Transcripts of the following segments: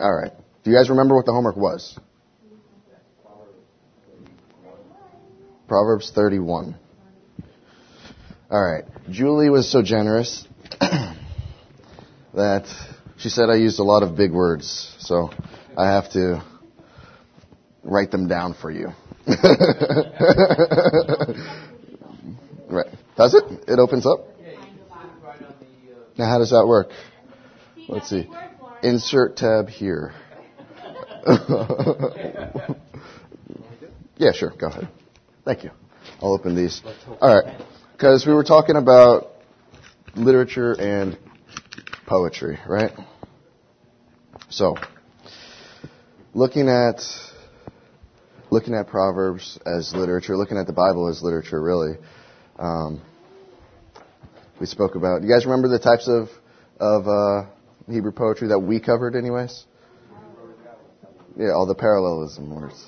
All right. Do you guys remember what the homework was? Proverbs 31. All right. Julie was so generous that she said I used a lot of big words, so I have to write them down for you. Right. Does it? It opens up? Now, how does that work? Let's see. Insert tab here. Yeah, sure. Go ahead. Thank you. I'll open these. All right. Because we were talking about literature and poetry, right? So, looking at Proverbs as literature, looking at the Bible as literature, really, we spoke about. You guys remember the types of Hebrew poetry that we covered, anyways? Yeah, all the parallelism words.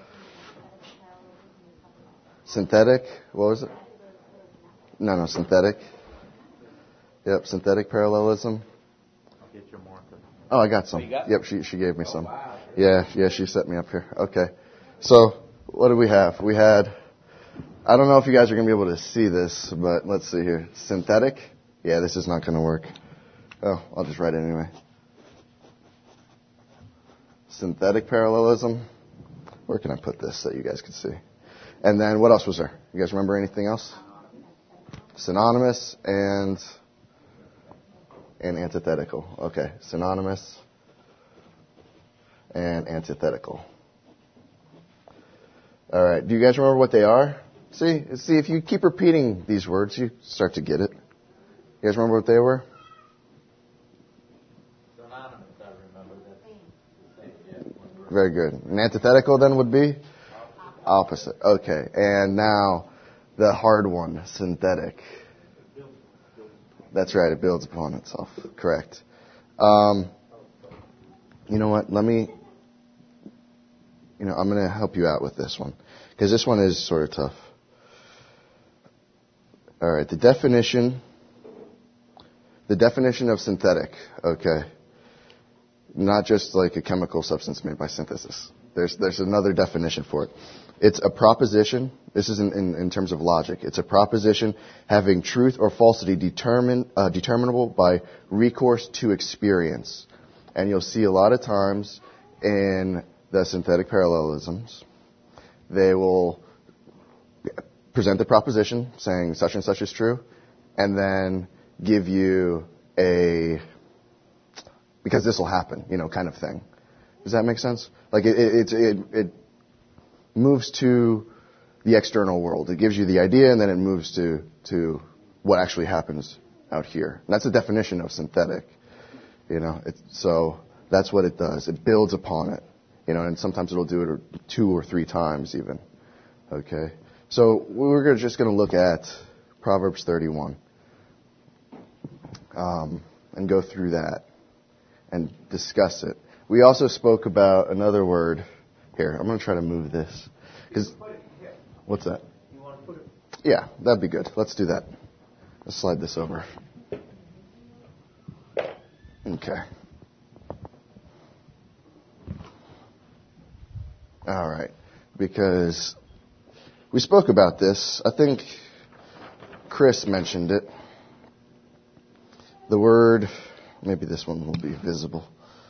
Synthetic. What was it? No, synthetic. Yep, synthetic parallelism. I'll get your marker. Oh, I got some. Oh, you got yep, she gave me some. Wow. Yeah, she set me up here. Okay. So, what do we have? We had, I don't know if you guys are going to be able to see this, but let's see here. Synthetic. Yeah, this is not going to work. Oh, I'll just write it anyway. Synthetic parallelism. Where can I put this so you guys can see? And then what else was there? You guys remember anything else? Synonymous and antithetical. Okay, synonymous and antithetical. All right, do you guys remember what they are? See, if you keep repeating these words, you start to get it. You guys remember what they were? Synonymous, I remember that. Very good. And antithetical then would be? Opposite. Okay, and now the hard one, synthetic. That's right, it builds upon itself. Correct. You know what? I'm going to help you out with this one, because this one is sort of tough. All right, the definition of synthetic, okay, not just like a chemical substance made by synthesis. There's another definition for it. It's a proposition. This is in terms of logic. It's a proposition having truth or falsity determinable by recourse to experience. And you'll see a lot of times in the synthetic parallelisms, they will present the proposition saying such and such is true, and then give you because this will happen, kind of thing. Does that make sense? Like it moves to the external world. It gives you the idea, and then it moves to what actually happens out here. And that's the definition of synthetic. So that's what it does. It builds upon it. And sometimes it'll do it 2 or 3 times even. Okay. So we're just going to look at Proverbs 31 and go through that and discuss it. We also spoke about another word. Here, I'm going to try to move this. What's that? You want to put it? Yeah, that'd be good. Let's do that. Let's slide this over. Okay. All right. Because we spoke about this. I think Chris mentioned it. The word, maybe this one will be visible.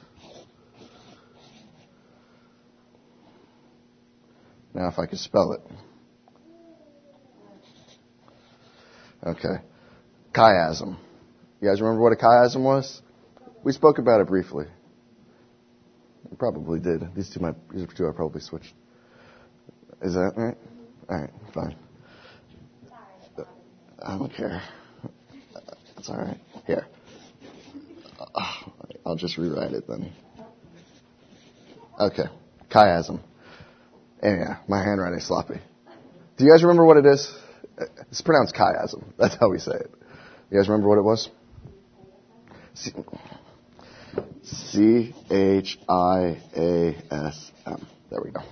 Now, if I could spell it. Okay. Chiasm. You guys remember what a chiasm was? We spoke about it briefly. We probably did. These two I probably switched. Is that right? All right, fine. I don't care. That's all right. Here. I'll just rewrite it then. Okay. Chiasm. Yeah, my handwriting's sloppy. Do you guys remember what it is? It's pronounced chiasm. That's how we say it. You guys remember what it was? C-H-I-A-S-M. There we go.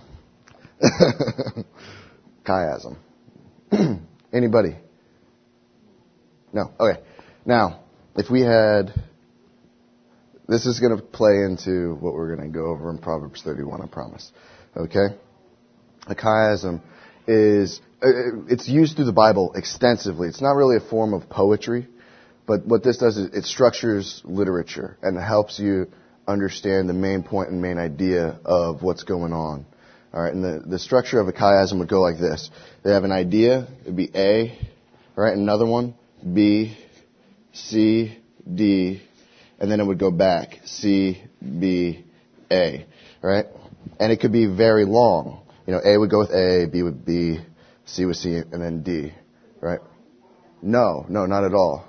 Chiasm. Anybody? No? Okay. Now, if we had this is going to play into what we're going to go over in Proverbs 31, I promise. Okay? A chiasm is, it's used through the Bible extensively. It's not really a form of poetry, but what this does is it structures literature and helps you understand the main point and main idea of what's going on. All right, and the structure of a chiasm would go like this. They have an idea, it would be A, right? Another one, B, C, D, and then it would go back, C, B, A, right? And it could be very long. You know, A would go with A, B with B, C with C, and then D, right? No, not at all.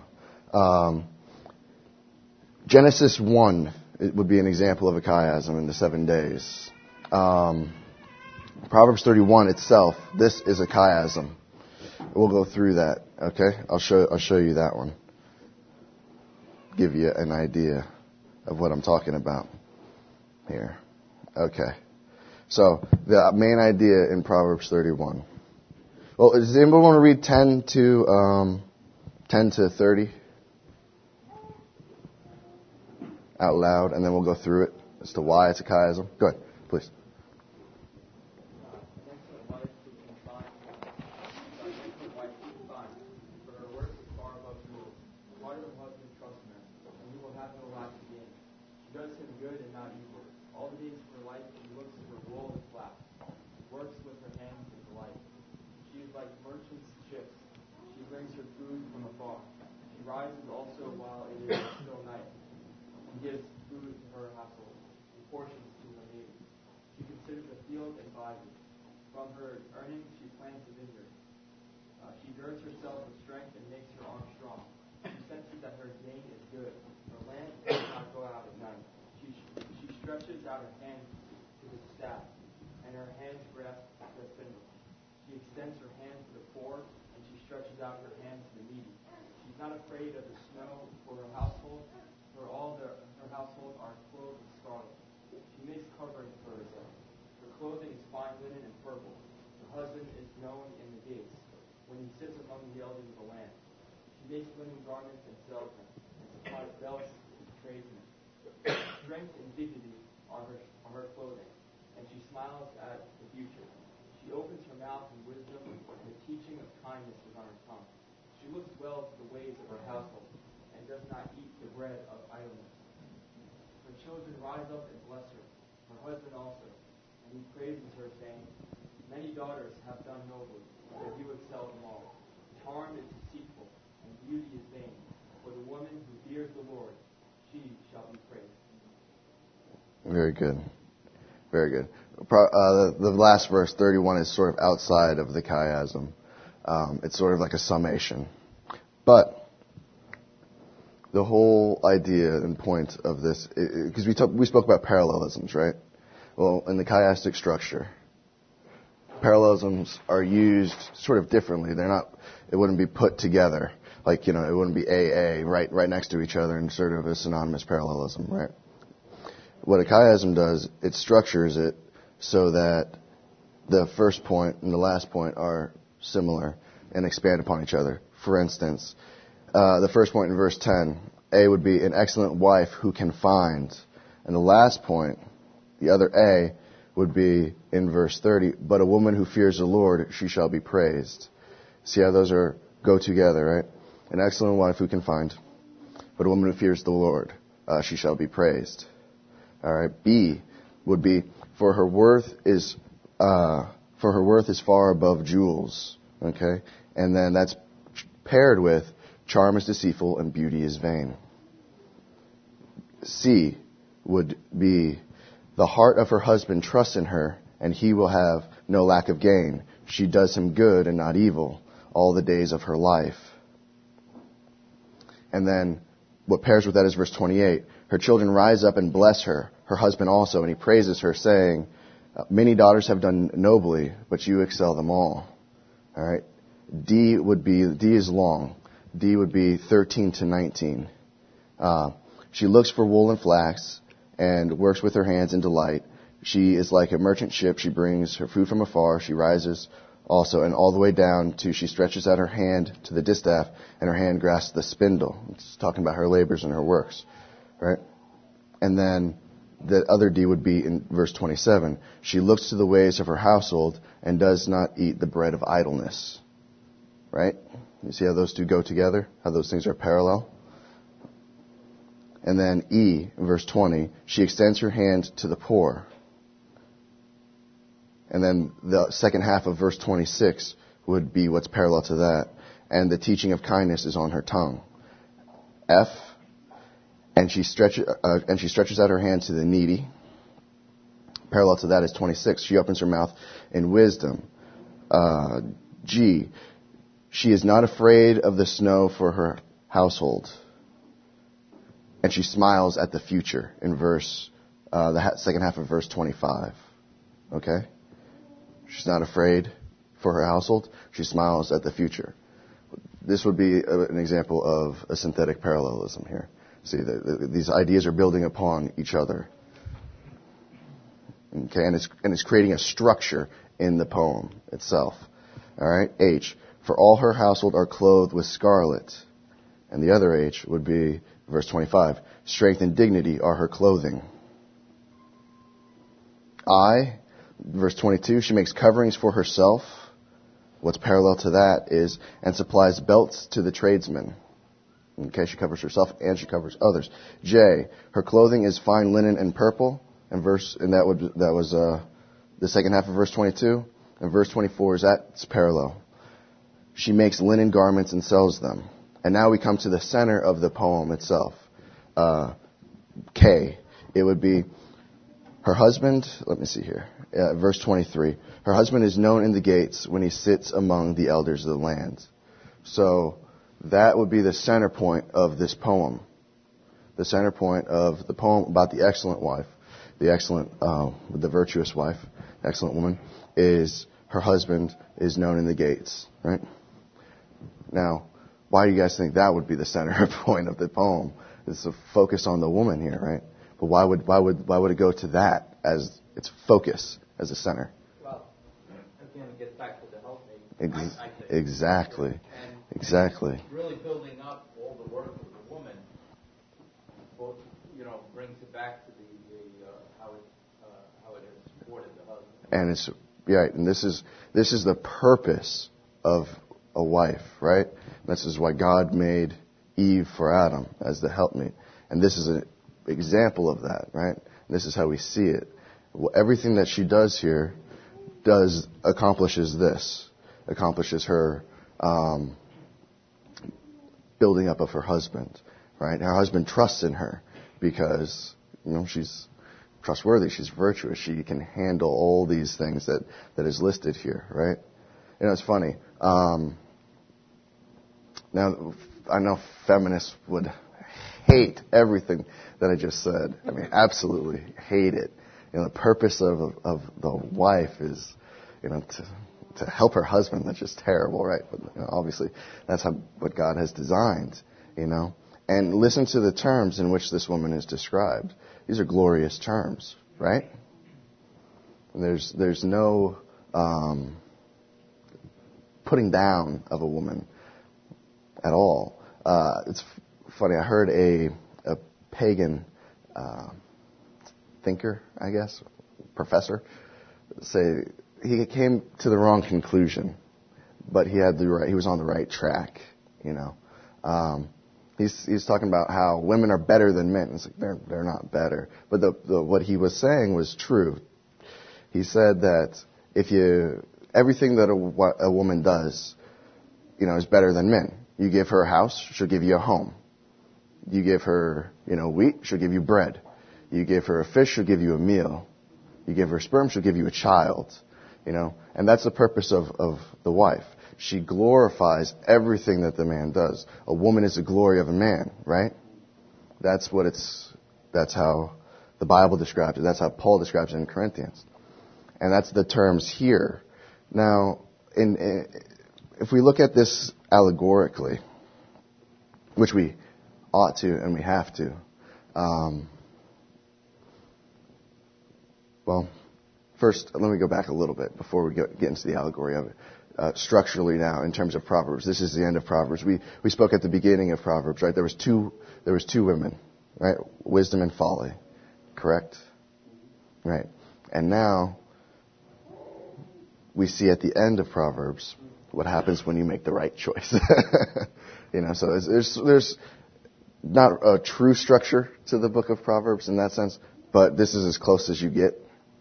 Genesis 1 it would be an example of a chiasm in the 7 days. Proverbs 31 itself, this is a chiasm. We'll go through that, okay? I'll show you that one. Give you an idea of what I'm talking about here. Okay. So, the main idea in Proverbs 31. Well, does anybody want to read 10 to 30? Out loud, and then we'll go through it as to why it's a chiasm. Go ahead, please. Gives food to her household, and portions to her neighbors. She considers a field and buys it. From her earnings she plants a vineyard. She girds herself with strength and makes her arm strong. She senses that her gain is good. Her lamp does not go out at night. She stretches out her hand to the staff, and her hands grasp the spindle. She extends her hand to the poor, and she stretches out her hand to the needy. She's not afraid of the snow for her household, for all her household are clothed in scarlet. She makes coverings for herself. Her clothing is fine linen and purple. Her husband is known in the gates, when he sits among the elders of the land. She makes linen garments and sells them, and supplies belts to tradesmen. Strength and dignity are her clothing, and she smiles at the future. She opens her mouth in wisdom, and the teaching of kindness is on her tongue. She looks well to the ways of her household, and does not eat the bread of idleness. Her children rise up and bless her, her husband also, and he praises her, saying, Many daughters have done nobly, but you excel them all. Charm is deceitful, and beauty is vain. For the woman who fears the Lord, she shall be praised. Very good. Very good. The last verse, 31, is sort of outside of the chiasm. It's sort of like a summation. But the whole idea and point of this, because we spoke about parallelisms, right? Well, in the chiastic structure, parallelisms are used sort of differently. It wouldn't be put together. Like, it wouldn't be AA right next to each other in sort of a synonymous parallelism, right? What a chiasm does, it structures it so that the first point and the last point are similar and expand upon each other. For instance, the first point in verse 10, A would be an excellent wife who can find. And the last point, the other A, would be in verse 30, but a woman who fears the Lord, she shall be praised. See how those go together, right? An excellent wife who can find, but a woman who fears the Lord, she shall be praised. All right. B would be for her worth is far above jewels. Okay, and then that's paired with charm is deceitful and beauty is vain. C would be the heart of her husband trusts in her, and he will have no lack of gain. She does him good and not evil all the days of her life. And then what pairs with that is verse 28. Her children rise up and bless her, her husband also, and he praises her, saying, many daughters have done nobly, but you excel them all. All right. D is long. D would be 13 to 19. She looks for wool and flax and works with her hands in delight. She is like a merchant ship. She brings her food from afar. She rises also, and all the way down to she stretches out her hand to the distaff, and her hand grasps the spindle. It's talking about her labors and her works, right? And then the other D would be in verse 27. She looks to the ways of her household and does not eat the bread of idleness. Right? You see how those two go together? How those things are parallel? And then E, in verse 20, she extends her hand to the poor. And then the second half of verse 26 would be what's parallel to that. And the teaching of kindness is on her tongue. F, and she stretches out her hand to the needy. Parallel to that is 26. She opens her mouth in wisdom. G, she is not afraid of the snow for her household. And she smiles at the future in the second half of verse 25. Okay? She's not afraid for her household. She smiles at the future. This would be an example of a synthetic parallelism here. See, these ideas are building upon each other. Okay, and it's creating a structure in the poem itself. All right, H, for all her household are clothed with scarlet. And the other H would be verse 25. Strength and dignity are her clothing. I, verse 22, she makes coverings for herself. What's parallel to that is, and supplies belts to the tradesmen. Okay, she covers herself and she covers others. J, her clothing is fine linen and purple. And that was the second half of verse 22. And verse 24 that's parallel. She makes linen garments and sells them. And now we come to the center of the poem itself. K, it would be her husband. Let me see here. Verse 23. Her husband is known in the gates when he sits among the elders of the land. So that would be the center point of this poem. The center point of the poem about the excellent wife, the virtuous wife, excellent woman, is her husband is known in the gates, right? Now, why do you guys think that would be the center point of the poem? It's a focus on the woman here, right? But why would it go to that as its focus as a center? Well, again, it gets back to the helpmate. Exactly. And Exactly. really building up all the work of the woman, brings it back to how it has supported the husband. And it's right, and this is the purpose of a wife, right? This is why God made Eve for Adam as the helpmate. And this is an example of that, right? This is how we see it. Everything that she does here accomplishes her building up of her husband, right? Her husband trusts in her because, she's trustworthy, she's virtuous, she can handle all these things that is listed here, right? It's funny. Now, I know feminists would hate everything that I just said. I mean, absolutely hate it. The purpose of the wife is, to help her husband. That's just terrible, right? But obviously, that's what God has designed, And listen to the terms in which this woman is described. These are glorious terms, right? And there's no putting down of a woman at all. It's funny. I heard a pagan thinker, I guess, professor, say he came to the wrong conclusion, but he was on the right track. He's talking about how women are better than men. It's like they're not better, but what he was saying was true. He said that everything that a woman does, is better than men. You give her a house, she'll give you a home. You give her, wheat, she'll give you bread. You give her a fish, she'll give you a meal. You give her sperm, she'll give you a child. And that's the purpose of the wife. She glorifies everything that the man does. A woman is the glory of a man, right? That's how the Bible describes it. That's how Paul describes it in Corinthians. And that's the terms here. Now, if we look at this allegorically, which we ought to and we have to, first, let me go back a little bit before we get into the allegory of it. Structurally now, in terms of Proverbs, this is the end of Proverbs. We spoke at the beginning of Proverbs, right? There was two women, right? Wisdom and folly. Correct? Right. And now we see at the end of Proverbs what happens when you make the right choice. So there's not a true structure to the book of Proverbs in that sense, but this is as close as you get.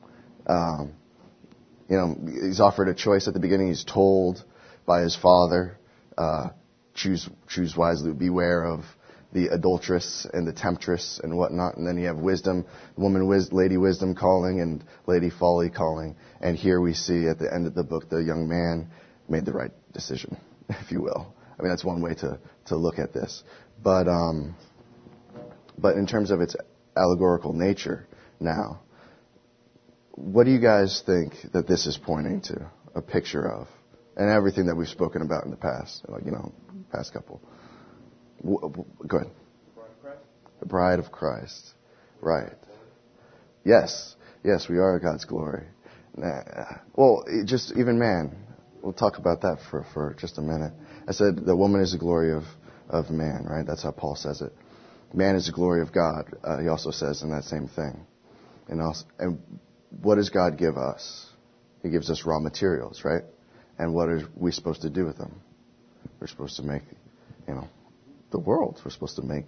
He's offered a choice at the beginning. He's told by his father, choose wisely, beware of the adulteress and the temptress and whatnot. And then you have wisdom, Lady Wisdom calling and Lady Folly calling. And here we see at the end of the book, the young man made the right decision, if you will. I mean, that's one way to look at this. But in terms of its allegorical nature now, what do you guys think that this is pointing to, a picture of? And everything that we've spoken about in the past, past couple. Go ahead. The bride of Christ. Right. Yes, we are God's glory. Well, just even man. We'll talk about that for just a minute. I said the woman is the glory of man, right? That's how Paul says it. Man is the glory of God. He also says in that same thing. And what does God give us? He gives us raw materials, right? And what are we supposed to do with them? We're supposed to make, the world. We're supposed to make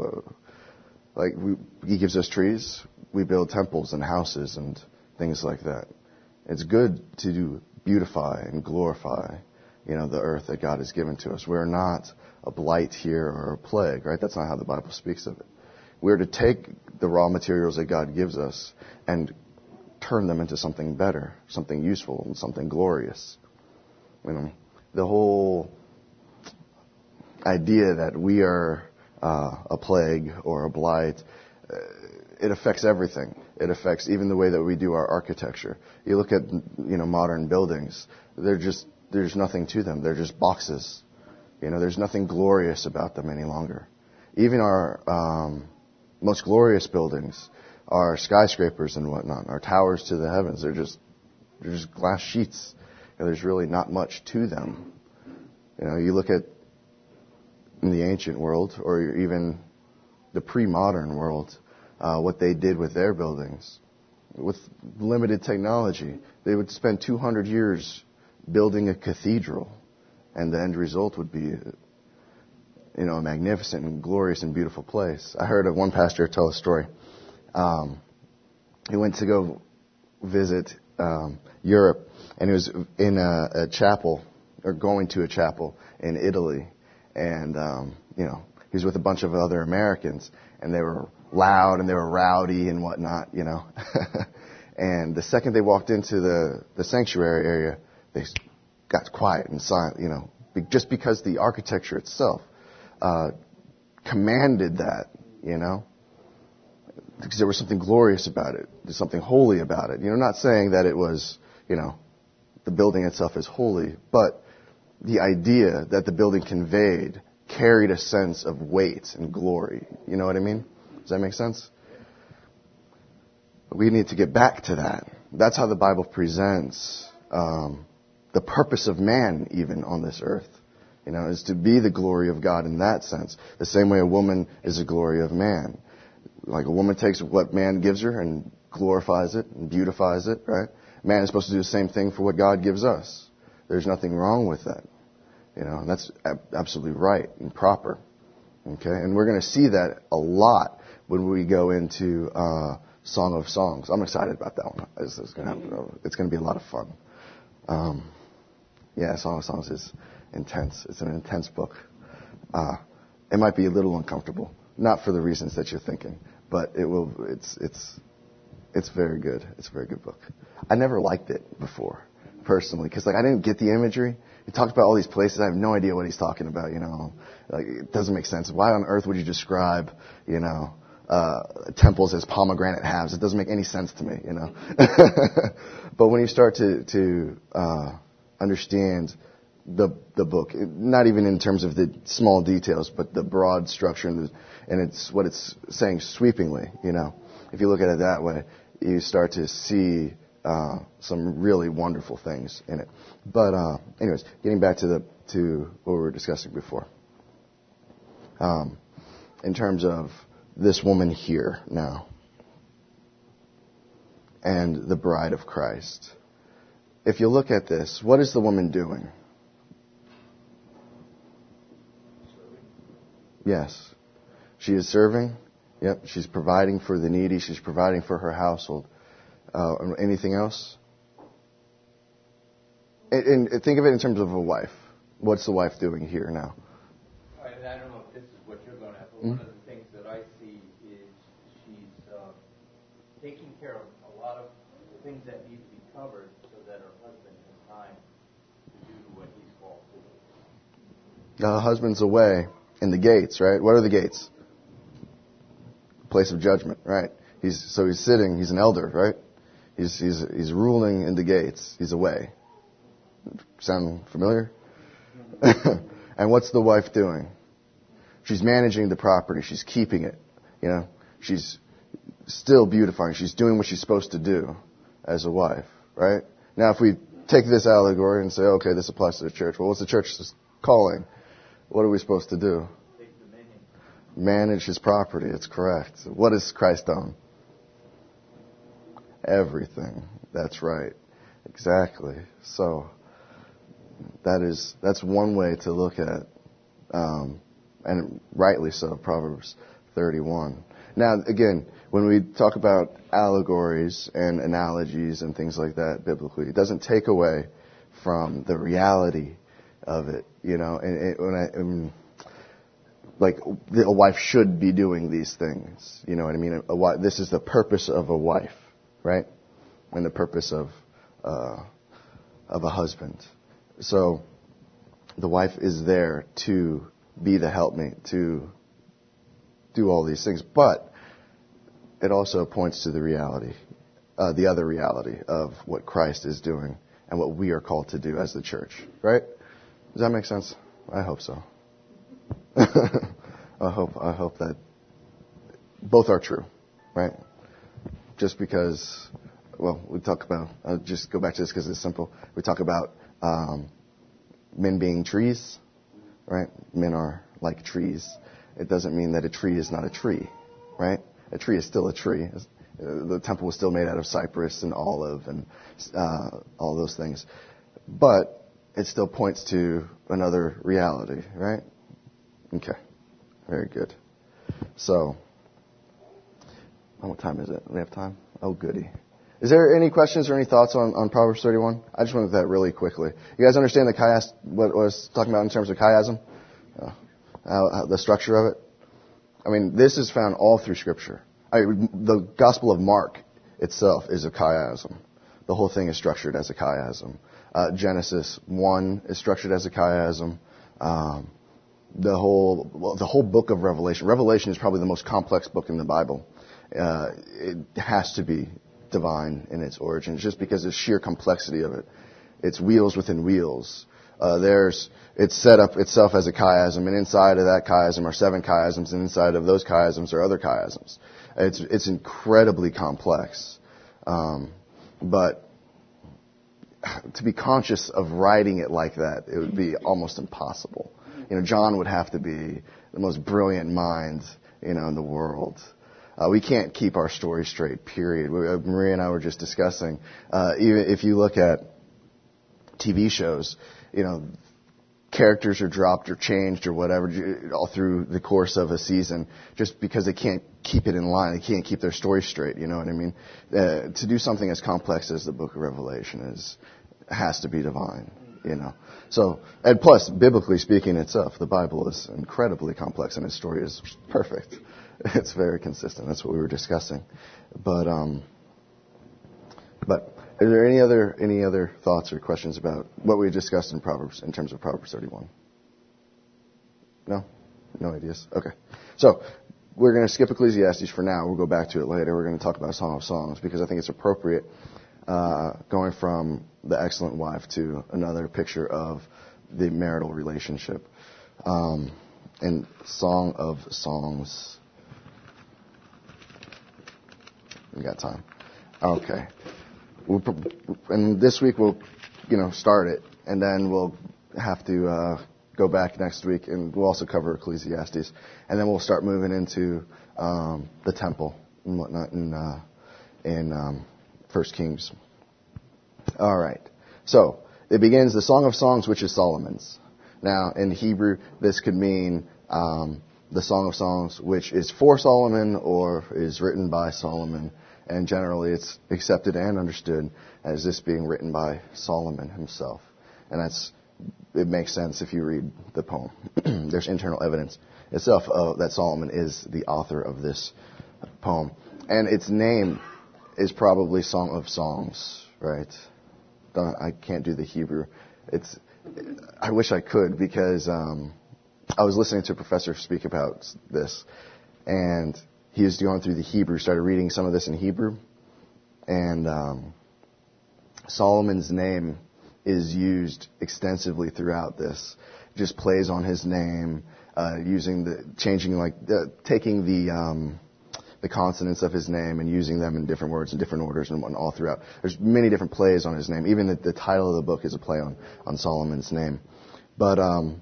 He gives us trees. We build temples and houses and things like that. It's good to beautify and glorify, the earth that God has given to us. We're not a blight here or a plague, right? That's not how the Bible speaks of it. We're to take the raw materials that God gives us and turn them into something better, something useful, and something glorious. The whole idea that we are a plague or a blight, it affects everything. It affects even the way that we do our architecture. You look at, modern buildings, there's nothing to them. They're just boxes. There's nothing glorious about them any longer. Even our most glorious buildings, our skyscrapers and whatnot, our towers to the heavens, they're just glass sheets. There's really not much to them. You look at in the ancient world, or even the pre-modern world, what they did with their buildings. With limited technology, they would spend 200 years building a cathedral, and the end result would be, a magnificent and glorious and beautiful place. I heard of one pastor tell a story. He went to go visit Europe, and he was in a chapel, or going to a chapel in Italy, and he was with a bunch of other Americans, and they were loud and they were rowdy and whatnot, And the second they walked into the sanctuary area, they got quiet and silent, just because the architecture itself commanded that, because there was something glorious about it. There's something holy about it. Not saying that it was, the building itself is holy, but the idea that the building conveyed carried a sense of weight and glory. You know what I mean? Does that make sense? We need to get back to that. That's how the Bible presents the purpose of man even on this earth. Is to be the glory of God in that sense. The same way a woman is the glory of man. Like a woman takes what man gives her and glorifies it and beautifies it, right? Man is supposed to do the same thing for what God gives us. There's nothing wrong with that. And that's absolutely right and proper. Okay? And we're going to see that a lot when we go into Song of Songs. I'm excited about that one. It's going to be a lot of fun. Song of Songs is intense. It's an intense book. It might be a little uncomfortable, not for the reasons that you're thinking, but it will. It's very good. It's a very good book. I never liked it before, personally, because I didn't get the imagery. He talks about all these places. I have no idea what he's talking about. It doesn't make sense. Why on earth would you describe, temples as pomegranate halves? It doesn't make any sense to me. But when you start to understand the book, not even in terms of the small details, but the broad structure and it's what it's saying sweepingly. If you look at it that way, you start to see some really wonderful things in it. But anyways, getting back to what we were discussing before, in terms of this woman here now, and the bride of Christ. If you look at this, what is the woman doing? Yes. She is serving. Yep. She's providing for the needy. She's providing for her household. Anything else? And think of it in terms of a wife. What's the wife doing here now? I don't know if this is what you're going to have, but one of the things that I see is she's taking care of a lot of things that need to be covered so that her husband has time to do what he's called to do. The husband's away in the gates, right? What are the gates? Place of judgment, right? He's sitting, he's an elder, right? He's ruling in the gates. He's away. Sound familiar? And what's the wife doing? She's managing the property. She's keeping it. You know, she's still beautifying. She's doing what she's supposed to do as a wife, right? Now, if we take this allegory and say, okay, this applies to the church. Well, what's the church's calling? What are we supposed to do? Manage his property. It's correct. What has Christ done? Everything. That's right. Exactly. So that's one way to look at, and rightly so, Proverbs 31. Now, again, when we talk about allegories and analogies and things like that biblically, it doesn't take away from the reality of it. You know, like a wife should be doing these things. You know what I mean? This is the purpose of a wife, right? And the purpose of a husband. So the wife is there to be the helpmate, to do all these things. But it also points to the reality, the other reality of what Christ is doing and what we are called to do as the church. Right? Does that make sense? I hope so. I hope that both are true, right? Just because, well, we talk about, I'll just go back to this because it's simple. We talk about men being trees, right? Men are like trees. It doesn't mean that a tree is not a tree, right? A tree is still a tree. The temple was still made out of cypress and olive and all those things. But it still points to another reality, right? Okay. Very good. So, what time is it? Do we have time? Oh, goody. Is there any questions or any thoughts on Proverbs 31? I just went with that really quickly. You guys understand what I was talking about in terms of chiasm? The structure of it? I mean, this is found all through Scripture. The Gospel of Mark itself is a chiasm. The whole thing is structured as a chiasm. Genesis 1 is structured as a chiasm. The whole book of Revelation. Revelation is probably the most complex book in the Bible. It has to be divine in its origins, just because of the sheer complexity of it. It's wheels within wheels. It's set up itself as a chiasm, and inside of that chiasm are 7 chiasms, and inside of those chiasms are other chiasms. It's incredibly complex. But to be conscious of writing it like that, it would be almost impossible. You know, John would have to be the most brilliant mind, in the world. We can't keep our story straight, period. Maria and I were just discussing, even if you look at TV shows, characters are dropped or changed or whatever all through the course of a season just because they can't keep it in line. They can't keep their story straight, you know what I mean? To do something as complex as the book of Revelation has to be divine, So, and plus, biblically speaking itself, the Bible is incredibly complex and its story is perfect. It's very consistent. That's what we were discussing. But is there any other thoughts or questions about what we discussed in Proverbs, in terms of Proverbs 31? No? No ideas? Okay. So, we're going to skip Ecclesiastes for now. We'll go back to it later. We're going to talk about Song of Songs because I think it's appropriate going from the excellent wife to another picture of the marital relationship. And Song of Songs. We got time. Okay. And this week we'll, start it, and then we'll have to go back next week, and we'll also cover Ecclesiastes, and then we'll start moving into the temple and whatnot, and 1 Kings. All right. So it begins the Song of Songs, which is Solomon's. Now, in Hebrew, this could mean the Song of Songs, which is for Solomon or is written by Solomon. And generally, it's accepted and understood as this being written by Solomon himself. And it makes sense if you read the poem. There's internal evidence itself that Solomon is the author of this poem. And its name is probably Song of Songs, right? I can't do the Hebrew. I wish I could, because I was listening to a professor speak about this, and he was going through the Hebrew, started reading some of this in Hebrew, and Solomon's name is used extensively throughout this. It just plays on his name, taking the consonants of his name and using them in different words in different orders and all throughout. There's many different plays on his name. Even the title of the book is a play on Solomon's name. But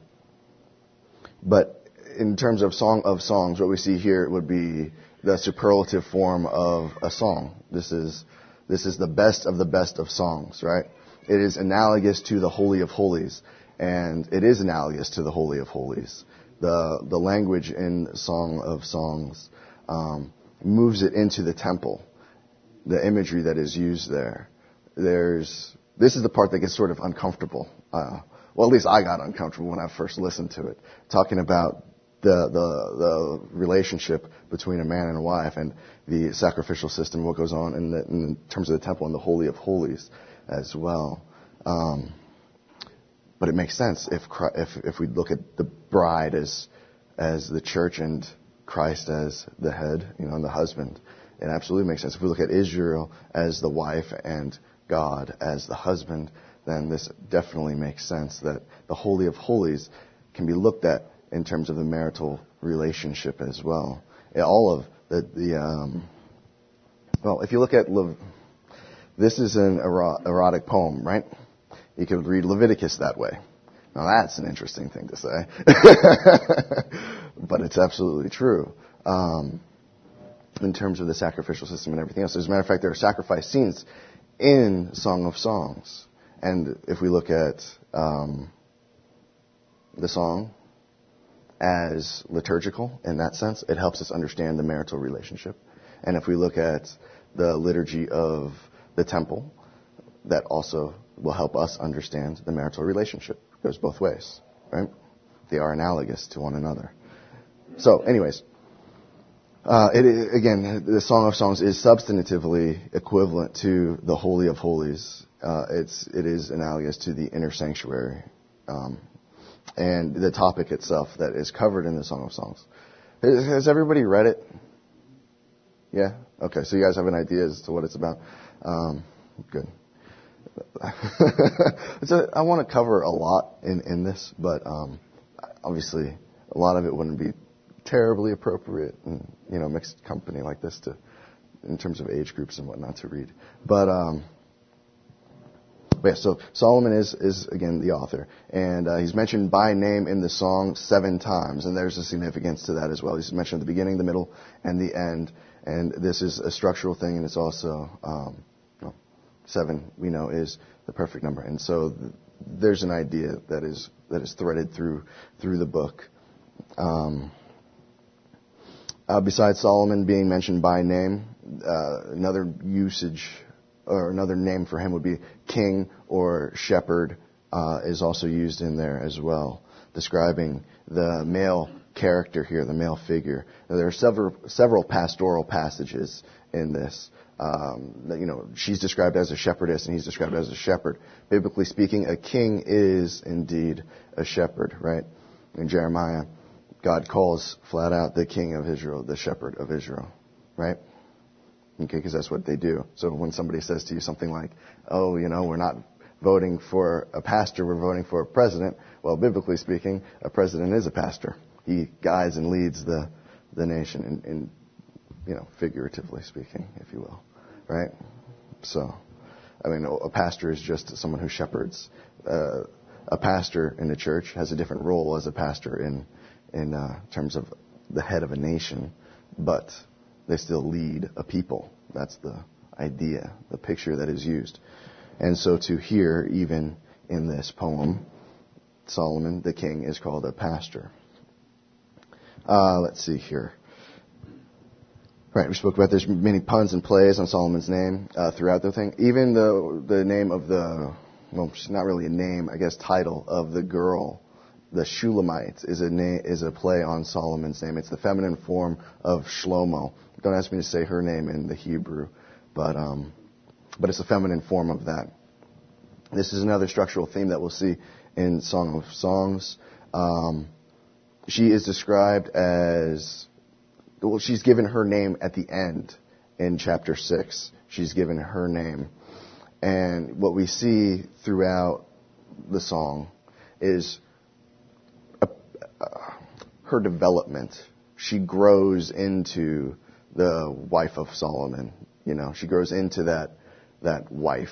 in terms of Song of Songs, what we see here would be the superlative form of a song. This is the best of songs, right? It is analogous to the Holy of Holies, and it is analogous to the Holy of Holies. The language in Song of Songs moves it into the temple. The imagery that is used there. This is the part that gets sort of uncomfortable. Well, at least I got uncomfortable when I first listened to it. Talking about the relationship between a man and a wife and the sacrificial system, what goes on in terms of the temple and the Holy of Holies as well. But it makes sense if we look at the bride as the church and Christ as the head, and the husband. It absolutely makes sense. If we look at Israel as the wife and God as the husband, then this definitely makes sense that the Holy of Holies can be looked at in terms of the marital relationship as well. All of well, if you look at this is an erotic poem, right? You could read Leviticus that way. Now that's an interesting thing to say. But it's absolutely true. In terms of the sacrificial system and everything else. As a matter of fact, there are sacrifice scenes in Song of Songs. And if we look at the song as liturgical in that sense, it helps us understand the marital relationship. And if we look at the liturgy of the temple, that also will help us understand the marital relationship. It goes both ways, right? They are analogous to one another. So, anyways, again, the Song of Songs is substantively equivalent to the Holy of Holies. It is analogous to the inner sanctuary, and the topic itself that is covered in the Song of Songs. Has everybody read it? Yeah? Okay, so you guys have an idea as to what it's about. Good. I want to cover a lot in this, but obviously a lot of it wouldn't be terribly appropriate in mixed company like this in terms of age groups and whatnot to read. But yeah, so Solomon is again the author, and he's mentioned by name in the song 7 times, and there's a significance to that as well. He's mentioned at the beginning, the middle, and the end, and this is a structural thing, and it's also 7 we know is the perfect number, and so there's an idea that is threaded through the book. Besides Solomon being mentioned by name, another usage or another name for him would be king or shepherd, is also used in there as well, describing the male character here, the male figure. Now, there are several pastoral passages in this. She's described as a shepherdess and he's described as a shepherd. Biblically speaking, a king is indeed a shepherd, right? In Jeremiah, God calls flat out the king of Israel the shepherd of Israel, right? Okay, because that's what they do. So when somebody says to you something like, we're not voting for a pastor, we're voting for a president. Well, biblically speaking, a president is a pastor. He guides and leads the nation in figuratively speaking, if you will, right? So, a pastor is just someone who shepherds. A pastor in the church has a different role as a pastor in terms of the head of a nation, but they still lead a people. That's the idea, the picture that is used. And so to here, even in this poem, Solomon, the king, is called a pastor. Let's see here. Right, we spoke about there's many puns and plays on Solomon's name throughout the thing. Even the name of it's not really a name, I guess, title of the girl, the Shulamite, is a play on Solomon's name. It's the feminine form of Shlomo. Don't ask me to say her name in the Hebrew, but it's a feminine form of that. This is another structural theme that we'll see in Song of Songs. She is described as, she's given her name at the end in chapter 6. She's given her name. And what we see throughout the song is her development. She grows into the wife of Solomon. She grows into that wife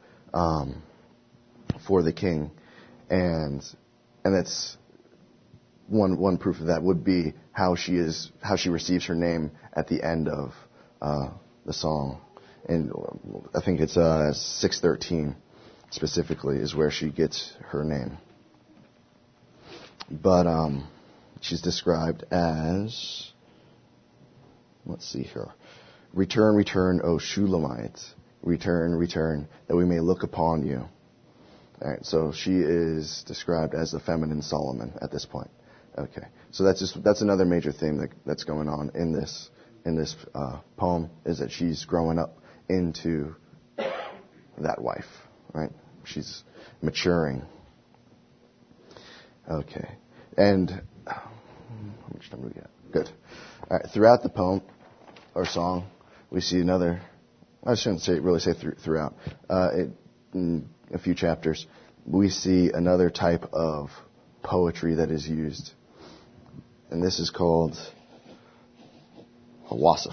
for the king. And that's one proof of that would be how she receives her name at the end of the song. And I think it's 6:13 specifically is where she gets her name. But she's described as, let's see here, return, return, O Shulamite, return, return, that we may look upon you. All right, so she is described as the feminine Solomon at this point. Okay, so that's another major theme that's going on in this poem, is that she's growing up into that wife, right? She's maturing. Okay, and how much time do we got? Good. All right, throughout the poem or song, we see another. I shouldn't really say throughout. In a few chapters, we see another type of poetry that is used. And this is called a wasif.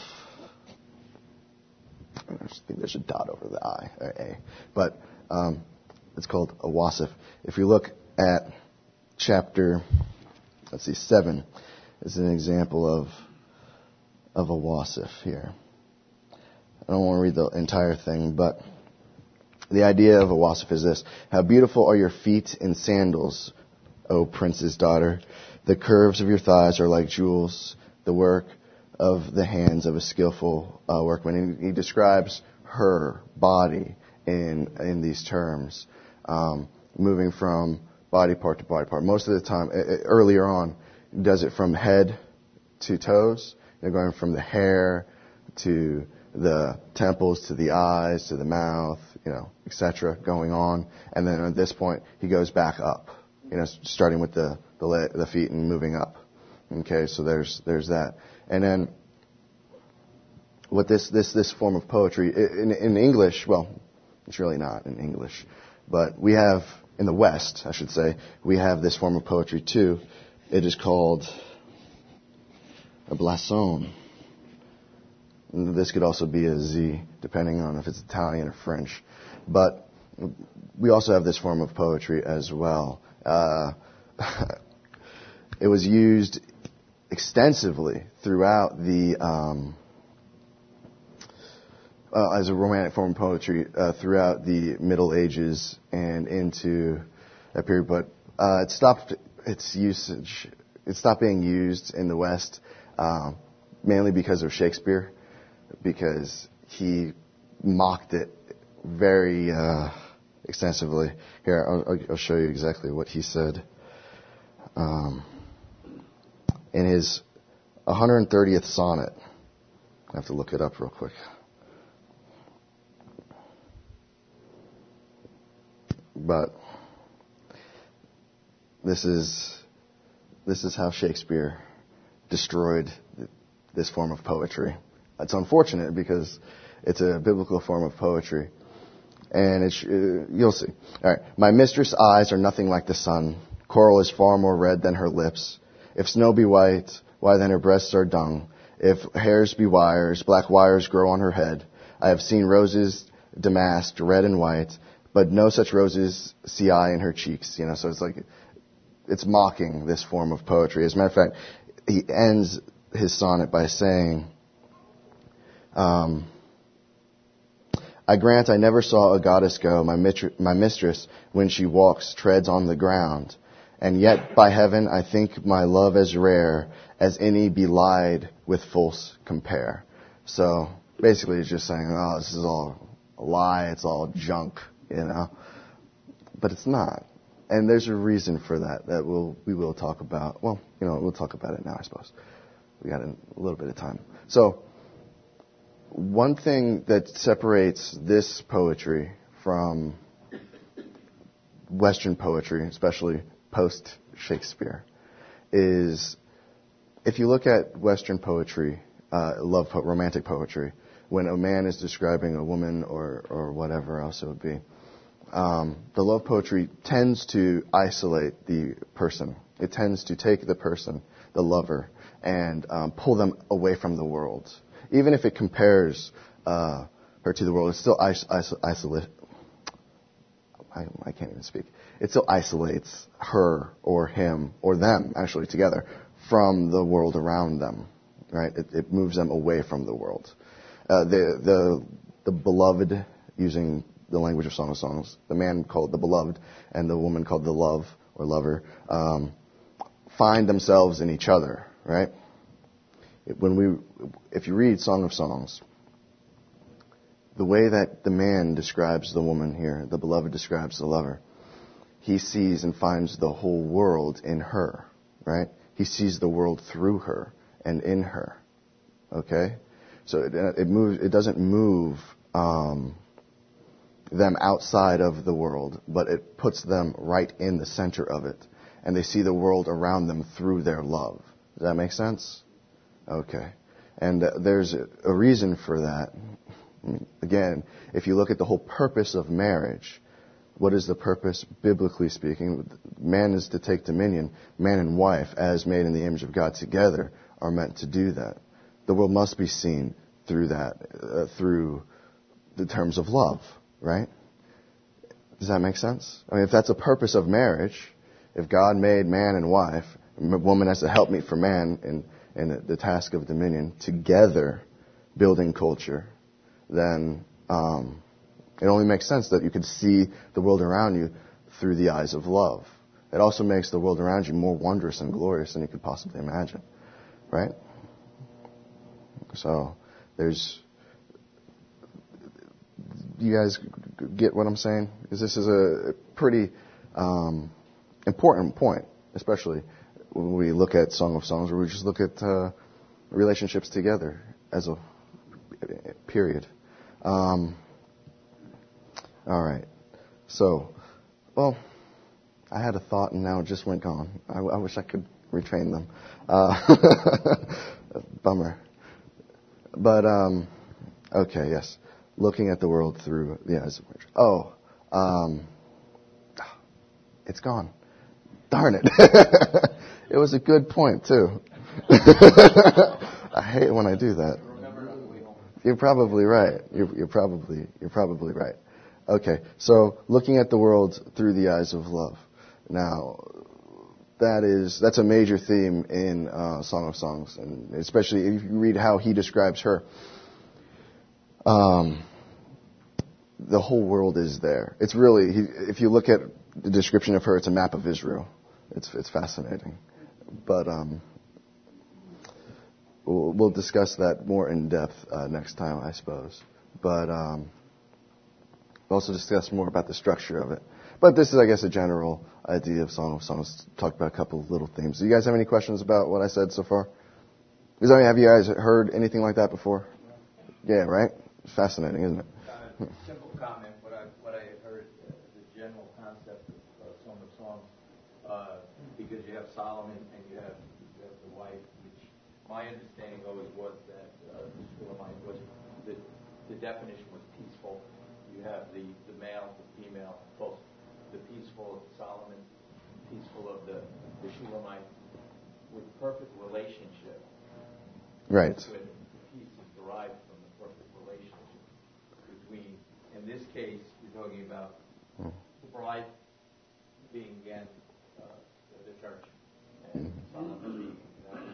I think there's a dot over the I, or A. But it's called a wasif. If you look at chapter, 7, is an example of a wasif here. I don't want to read the entire thing, but the idea of a wasif is this. How beautiful are your feet in sandals, O prince's daughter. The curves of your thighs are like jewels, the work of the hands of a skillful workman. And he describes her body in these terms, moving from body part to body part. Most of the time, earlier on, he does it from head to toes. They're going from the hair to the temples to the eyes to the mouth, etc. going on. And then at this point, he goes back up, starting with the feet and moving up. Okay, so there's that. And then what this form of poetry in English, well, it's really not in English, but we have in the West, I should say, we have this form of poetry too. It is called a blasphème. This could also be a Z, depending on if it's Italian or French. But we also have this form of poetry as well. It was used extensively throughout as a romantic form of poetry throughout the Middle Ages and into that period. But it stopped being used in the West mainly because of Shakespeare, because he mocked it very extensively. Here, I'll show you exactly what he said. In his 130th sonnet, I have to look it up real quick. But this is how Shakespeare destroyed this form of poetry. It's unfortunate because it's a biblical form of poetry. And you'll see. All right. My mistress' eyes are nothing like the sun. Coral is far more red than her lips. If snow be white, why then her breasts are dung. If hairs be wires, black wires grow on her head. I have seen roses damasked, red and white, but no such roses see I in her cheeks. So it's mocking this form of poetry. As a matter of fact, he ends his sonnet by saying, I grant I never saw a goddess go. My mistress, when she walks, treads on the ground. And yet, by heaven, I think my love as rare as any belied with false compare. So, basically, it's just saying, oh, this is all a lie, it's all junk, But it's not. And there's a reason for that we will talk about. Well, we'll talk about it now, I suppose. We got a little bit of time. So, one thing that separates this poetry from Western poetry, especially post-Shakespeare, is if you look at Western poetry, romantic poetry, when a man is describing a woman or whatever else it would be, the love poetry tends to isolate the person. It tends to take the person, the lover, and pull them away from the world. Even if it compares her to the world, it's still isolate. I can't even speak. It still isolates her or him or them, actually, together from the world around them. Right? It moves them away from the world. The beloved, using the language of Song of Songs, the man called the beloved and the woman called the love or lover, find themselves in each other. Right? If you read Song of Songs, the way that the man describes the woman here, the beloved describes the lover, he sees and finds the whole world in her, right? He sees the world through her and in her, okay? So it doesn't move them outside of the world, but it puts them right in the center of it, and they see the world around them through their love. Does that make sense? Okay. And there's a reason for that. Again, if you look at the whole purpose of marriage, what is the purpose, biblically speaking? Man is to take dominion. Man and wife, as made in the image of God together, are meant to do that. The world must be seen through that, through the terms of love, right? Does that make sense? I mean, if that's a purpose of marriage, if God made man and wife, woman as a helpmeet for man in the task of dominion, together building culture, then it only makes sense that you could see the world around you through the eyes of love. It also makes the world around you more wondrous and glorious than you could possibly imagine, right? So you guys get what I'm saying? Because this is a pretty important point, especially when we look at Song of Songs, or we just look at relationships together as a period. All right. So, well, I had a thought and now it just went gone. I wish I could retrain them. Bummer. But, okay, yes. Looking at the world through the eyes of marriage. It's gone. Darn it. It was a good point, too. I hate when I do that. You're probably right. You're probably right. Okay, so looking at the world through the eyes of love. Now, that's a major theme in Song of Songs, and especially if you read how he describes her. The whole world is there. It's really, if you look at the description of her, it's a map of Israel. It's fascinating, but we'll discuss that more in depth next time, I suppose. But we'll also discuss more about the structure of it. But this is, I guess, a general idea of Song of Songs. Talk about a couple of little themes. Do you guys have any questions about what I said so far? Have you guys heard anything like that before? Yeah, right? It's fascinating, isn't it? Simple comment. What I had heard, the general concept of Song of Songs, because you have Solomon and you have the wife, which my understanding always was that the Shulamite was the definition was peaceful. You have the male, the female, both the peaceful of Solomon, peaceful of the Shulamite, with perfect relationship. Right. With peace is derived from the perfect relationship between, in this case, you're talking about the bride being again the church, and Solomon being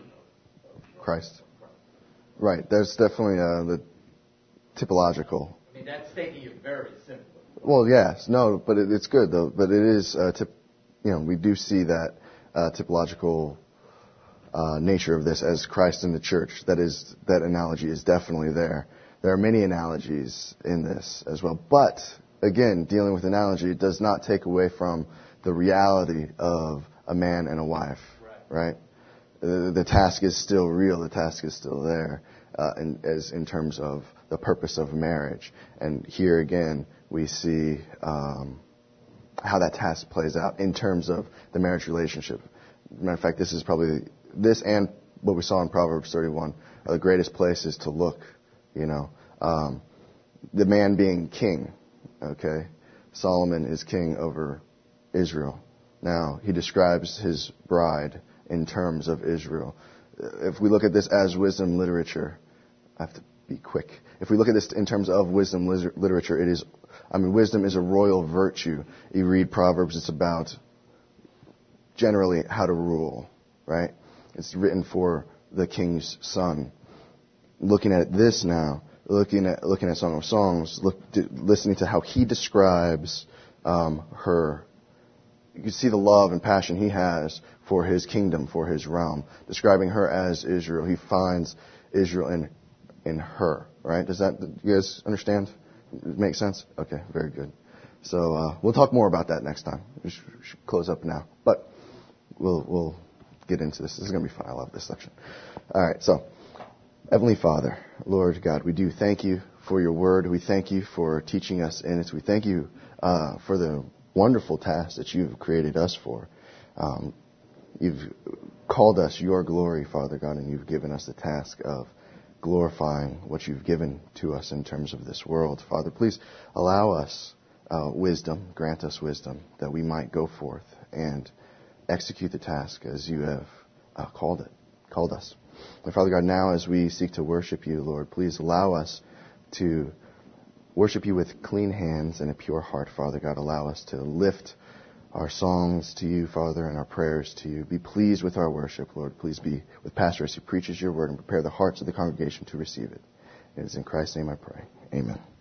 of Christ. Right. There's definitely the typological. I mean, that's taking it very simply. Well, yes, no, but it's good though. But it is, we do see that typological nature of this as Christ in the church. That analogy is definitely there. There are many analogies in this as well. But again, dealing with analogy does not take away from the reality of a man and a wife, right? The task is still real. The task is still there, in terms of the purpose of marriage. And here again, we see how that task plays out in terms of the marriage relationship. Matter of fact, this is probably this and what we saw in Proverbs 31 are the greatest places to look. The man being king. Okay, Solomon is king over Israel. Now he describes his bride in terms of Israel. If we look at this as wisdom literature, I have to be quick. If we look at this in terms of wisdom literature, wisdom is a royal virtue. You read Proverbs, it's about generally how to rule, right? It's written for the king's son. Looking at this now, looking at Song of Songs, listening to how he describes her. You can see the love and passion he has for his kingdom, for his realm. Describing her as Israel, he finds Israel in her. Right? Does that, you guys understand? Make sense? Okay, very good. So we'll talk more about that next time. We should close up now, but we'll get into this. This is going to be fun. I love this section. All right, so Heavenly Father, Lord God, we do thank you for your word. We thank you for teaching us in it. We thank you for the wonderful task that you've created us for. You've called us your glory, Father God, and you've given us the task of glorifying what you've given to us in terms of this world. Father, please allow us wisdom, grant us wisdom, that we might go forth and execute the task as you have called us. And Father God, now as we seek to worship you, Lord, please allow us to worship you with clean hands and a pure heart, Father God. Allow us to lift our songs to you, Father, and our prayers to you. Be pleased with our worship, Lord. Please be with Pastor as he preaches your word and prepare the hearts of the congregation to receive it. It is in Christ's name I pray. Amen.